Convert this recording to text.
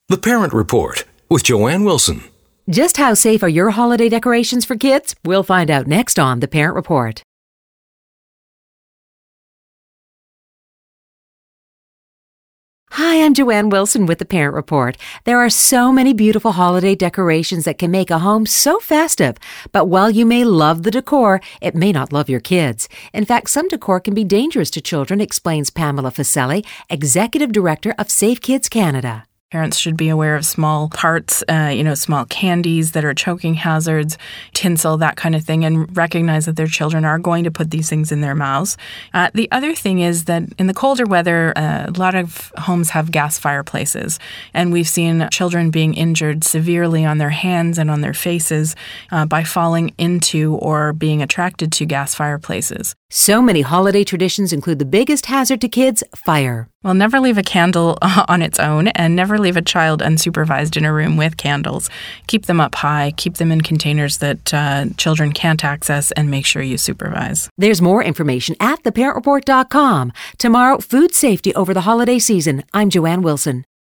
The Parent Report with Joanne Wilson. Just how safe are your holiday decorations for kids? We'll find out next on The Parent Report. Hi, I'm Joanne Wilson with The Parent Report. There are so many beautiful holiday decorations that can make a home so festive. But while you may love the decor, it may not love your kids. In fact, some decor can be dangerous to children, explains Pamela Facelli, Executive Director of Safe Kids Canada. Parents should be aware of small parts, small candies that are choking hazards, tinsel, that kind of thing, and recognize that their children are going to put these things in their mouths. The other thing is that in the colder weather, a lot of homes have gas fireplaces, and we've seen children being injured severely on their hands and on their faces by falling into or being attracted to gas fireplaces. So many holiday traditions include the biggest hazard to kids, fire. Well, never leave a candle on its own, and never leave a child unsupervised in a room with candles. Keep them up high, keep them in containers that children can't access, and make sure you supervise. There's more information at theparentreport.com. Tomorrow, food safety over the holiday season. I'm Joanne Wilson.